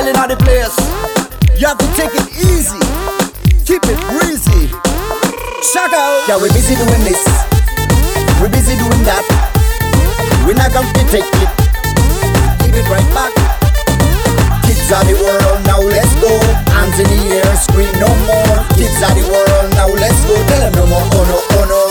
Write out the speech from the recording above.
girl in the place. You have to take it easy, keep it breezy. Shaka, yeah, we busy doing this, we busy doing that. We're not gonna take it, give it right back. Kids of the world, now let's go. Hands in the air, scream no more. Kids of the world, now let's go. Tell them no more, oh no, oh no.